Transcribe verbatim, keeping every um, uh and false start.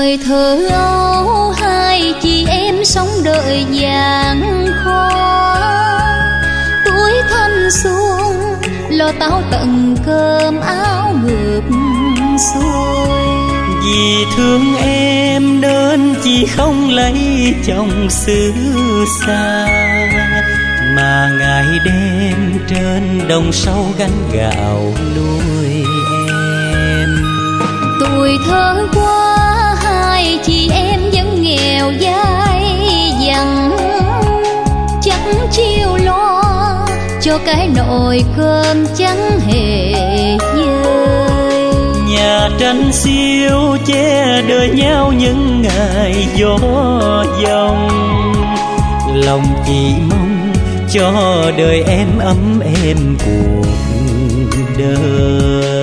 Thời thơ ấu hai chị em sống đời gian khó, tuổi thanh xuân lo táo tận cơm áo ngược xuôi. Vì thương em nên chị không lấy chồng xứ xa, mà ngày đêm trên đồng sâu gánh gạo nuôi em. Tuổi thơ qua hai chị em vẫn nghèo dai dẳng, chắc chiêu lo cho cái nồi cơm chẳng hề dơi. Nhà tranh xiêu che đời nhau những ngày gió dòng, lòng chị mong cho đời em ấm êm cuộc đời.